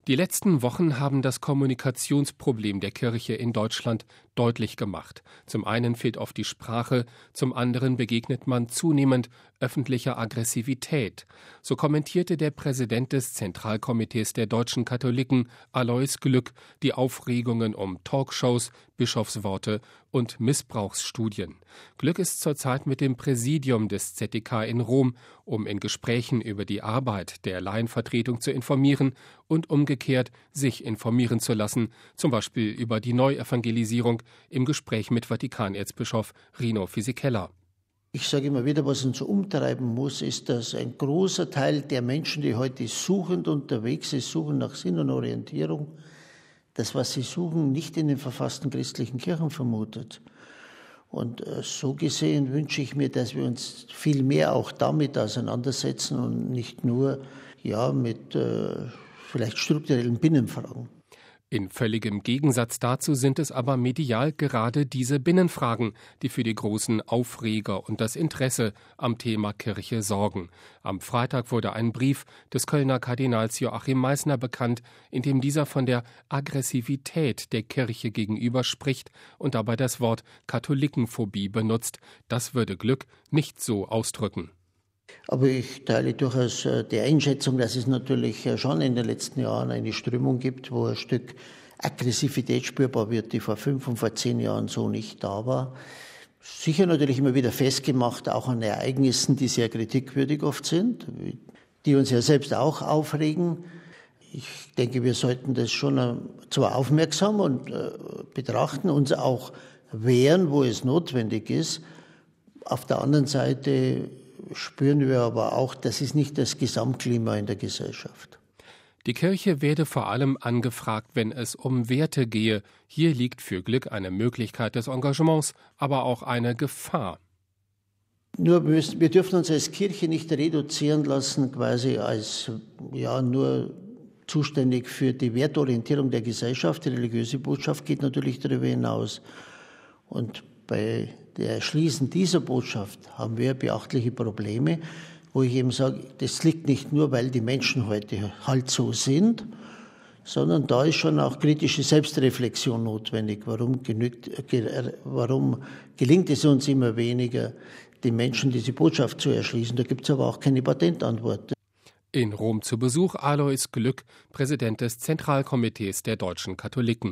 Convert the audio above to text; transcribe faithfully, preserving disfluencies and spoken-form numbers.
Die letzten Wochen haben das Kommunikationsproblem der Kirche in Deutschland deutlich gemacht. Zum einen fehlt oft die Sprache, zum anderen begegnet man zunehmend öffentlicher Aggressivität. So kommentierte der Präsident des Zentralkomitees der deutschen Katholiken, Alois Glück, die Aufregungen um Talkshows, Bischofsworte und Missbrauchsstudien. Glück ist zurzeit mit dem Präsidium des Z D K in Rom, um in Gesprächen über die Arbeit der Laienvertretung zu informieren und umgekehrt sich informieren zu lassen, zum Beispiel über die Neuevangelisierung im Gespräch mit Vatikanerzbischof Rino Fisichella. Ich sage immer wieder, was uns umtreiben muss, ist, dass ein großer Teil der Menschen, die heute suchend unterwegs sind, suchen nach Sinn und Orientierung, das, was sie suchen, nicht in den verfassten christlichen Kirchen vermutet. Und äh, so gesehen wünsche ich mir, dass wir uns viel mehr auch damit auseinandersetzen und nicht nur ja, mit äh, vielleicht strukturellen Binnenfragen. In völligem Gegensatz dazu sind es aber medial gerade diese Binnenfragen, die für die großen Aufreger und das Interesse am Thema Kirche sorgen. Am Freitag wurde ein Brief des Kölner Kardinals Joachim Meissner bekannt, in dem dieser von der Aggressivität der Kirche gegenüber spricht und dabei das Wort Katholikenphobie benutzt. Das würde Glück nicht so ausdrücken. Aber ich teile durchaus die Einschätzung, dass es natürlich schon in den letzten Jahren eine Strömung gibt, wo ein Stück Aggressivität spürbar wird, die vor fünf und vor zehn Jahren so nicht da war. Sicher natürlich immer wieder festgemacht, auch an Ereignissen, die sehr kritikwürdig oft sind, die uns ja selbst auch aufregen. Ich denke, wir sollten das schon zwar aufmerksam und betrachten, uns auch wehren, wo es notwendig ist. Auf der anderen Seite spüren wir aber auch, das ist nicht das Gesamtklima in der Gesellschaft. Die Kirche werde vor allem angefragt, wenn es um Werte gehe. Hier liegt für Glück eine Möglichkeit des Engagements, aber auch eine Gefahr. Nur wir, wir dürfen uns als Kirche nicht reduzieren lassen, quasi als ja nur zuständig für die Wertorientierung der Gesellschaft. Die religiöse Botschaft geht natürlich darüber hinaus. Und bei der Erschließen dieser Botschaft haben wir beachtliche Probleme, wo ich eben sage, das liegt nicht nur, weil die Menschen heute halt so sind, sondern da ist schon auch kritische Selbstreflexion notwendig. Warum, genügt, warum gelingt es uns immer weniger, den Menschen diese Botschaft zu erschließen? Da gibt es aber auch keine Patentantwort. In Rom zu Besuch Alois Glück, Präsident des Zentralkomitees der deutschen Katholiken.